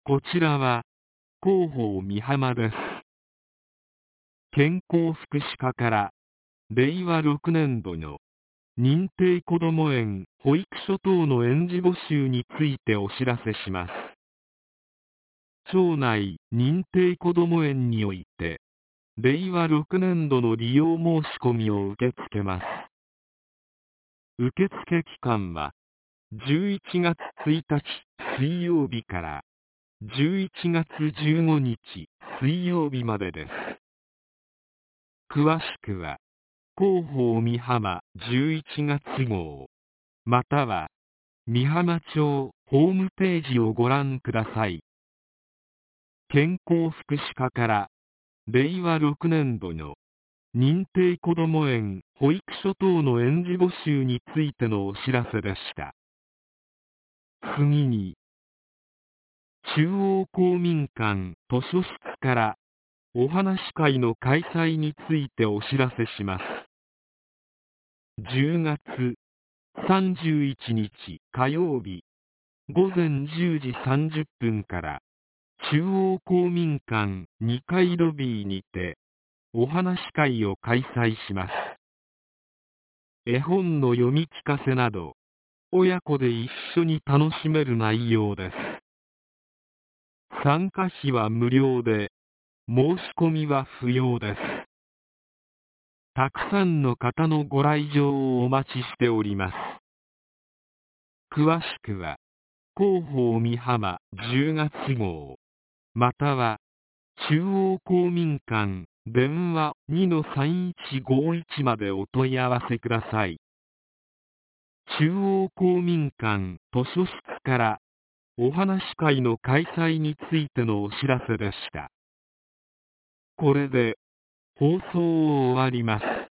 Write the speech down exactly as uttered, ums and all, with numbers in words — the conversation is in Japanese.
こちらは広報美浜です。健康福祉課かられいわろくねんどの認定こども園・保育所等の園児募集についてお知らせします。町内認定こども園においてれいわろくねんどの利用申し込みを受け付けます。受付期間はじゅういちがつついたち水曜日からじゅういちがつじゅうごにち水曜日までです。詳しくは広報美浜じゅういちがつ号または美浜町ホームページをご覧ください。健康福祉課かられいわろくねんどの認定こども園・保育所等の園児募集についてのお知らせでした。次に中央公民館図書室からお話し会の開催についてお知らせします。じゅうがつさんじゅういちにち火曜日ごぜんじゅうじさんじゅっぷんから中央公民館にかいロビーにてお話し会を開催します。絵本の読み聞かせなど親子で一緒に楽しめる内容です。参加費は無料で申し込みは不要です。たくさんの方のご来場をお待ちしております。詳しくは広報美浜じゅうがつ号または中央公民館電話 にのさんいちごいち までお問い合わせください。中央公民館図書室からお話し会の開催についてのお知らせでした。これで放送を終わります。